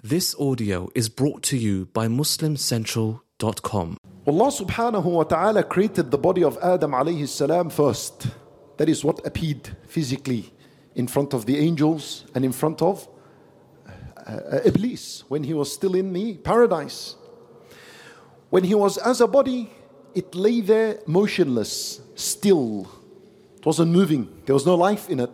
This audio is brought to you by MuslimCentral.com. Allah subhanahu wa ta'ala created the body of Adam alayhi salam first. That is what appeared physically in front of the angels and in front of Iblis when he was still in the paradise. When he was as a body, it lay there motionless, still. It wasn't moving. There was no life in it.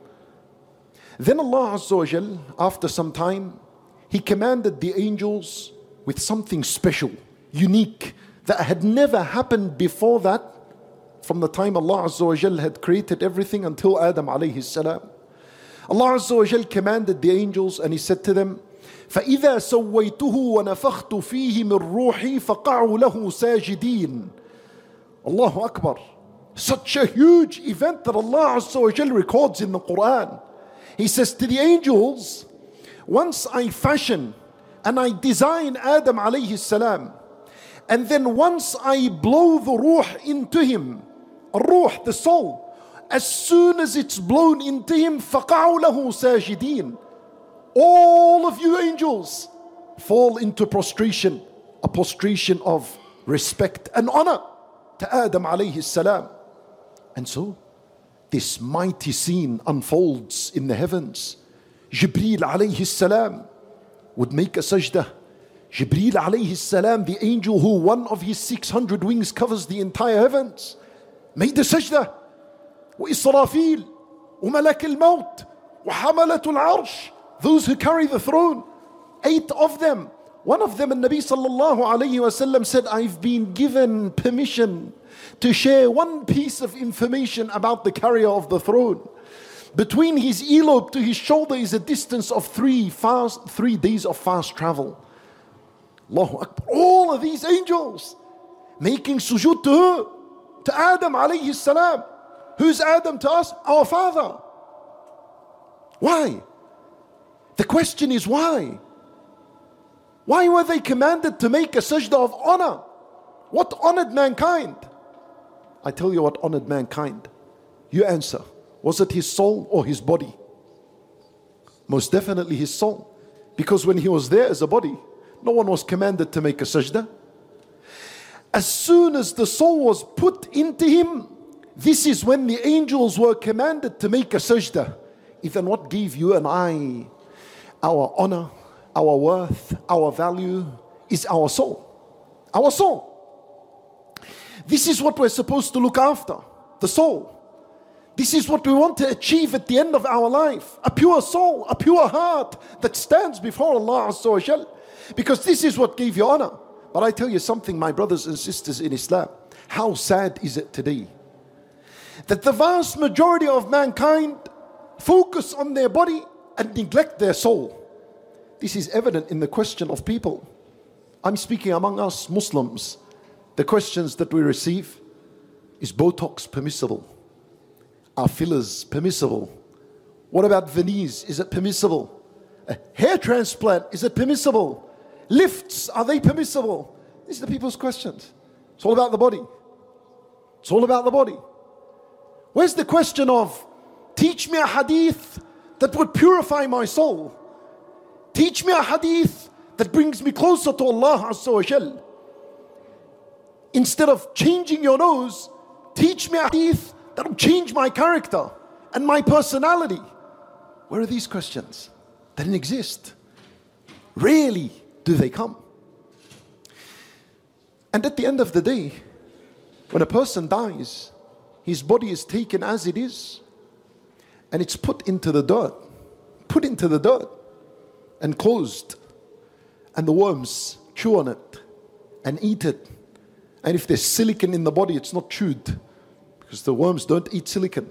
Then Allah Azza wa Jal, after some time, He commanded the angels with something special, unique, that had never happened before that, from the time Allah Azza wa Jal had created everything until Adam alayhi salam. Allah Azza wa Jal commanded the angels and He said to them, فَإِذَا سَوَّيْتُهُ وَنَفَخْتُ فِيهِ مِنْ رُوحِي فَقَعُوا لَهُ سَاجِدِينَ. Allahu Akbar. Such a huge event that Allah Azza wa Jal records in the Quran. He says to the angels, once I fashion and I design Adam alayhi salam, and then once I blow the ruh into him, ruh, the soul, as soon as it's blown into him, فَقَعُوا لَهُ سَاجِدِينَ. All of you angels fall into prostration, a prostration of respect and honor to Adam alayhi salam. And so, this mighty scene unfolds in the heavens. Jibreel alayhi salam would make a sajda. Jibreel alayhi salam, the angel who one of his 600 wings covers the entire heavens, made a sajda. وإسرافيل وملك الموت وحملة العرش, those who carry the throne, 8 of them. One of them, Nabi sallallahu alayhi wa sallam, said, I've been given permission to share one piece of information about the carrier of the throne. Between his earlobe to his shoulder is a distance of 3 days of fast travel. Allahu Akbar. All of these angels making sujood to who? To Adam alayhi salam. Who's Adam to us? Our father. Why? The question is why? Why were they commanded to make a sajda of honor? What honored mankind? I tell you what honored mankind. You answer. Was it his soul or his body? Most definitely his soul. Because when he was there as a body, no one was commanded to make a sajda. As soon as the soul was put into him, this is when the angels were commanded to make a sajda. Even what gave you and I our honor, our worth, our value is our soul. Our soul. This is what we're supposed to look after, the soul. This is what we want to achieve at the end of our life. A pure soul, a pure heart that stands before Allah Azza wa Jal. Because this is what gave you honor. But I tell you something, my brothers and sisters in Islam, how sad is it today that the vast majority of mankind focus on their body and neglect their soul. This is evident in the question of people. I'm speaking among us Muslims. The questions that we receive, is Botox permissible? Are fillers permissible? What about veneers? Is it permissible? A hair transplant, is it permissible? Lifts, are they permissible? These are the people's questions. It's all about the body. It's all about the body. Where's the question of, teach me a hadith that would purify my soul? Teach me a hadith that brings me closer to Allah Azza wa Jal. Instead of changing your nose, teach me a hadith that will change my character and my personality. Where are these questions? They didn't exist. Rarely do they come. And at the end of the day, when a person dies, his body is taken as it is and it's put into the dirt. Put into the dirt and closed. And the worms chew on it and eat it. And if there's silicon in the body, it's not chewed. Because the worms don't eat silicon.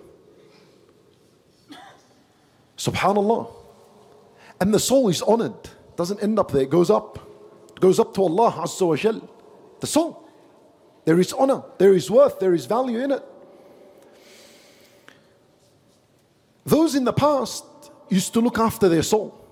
Subhanallah. And the soul is honored. Doesn't end up there, it goes up. It goes up to Allah Azza wa Jal. The soul. There is honor, there is worth, there is value in it. Those in the past used to look after their soul.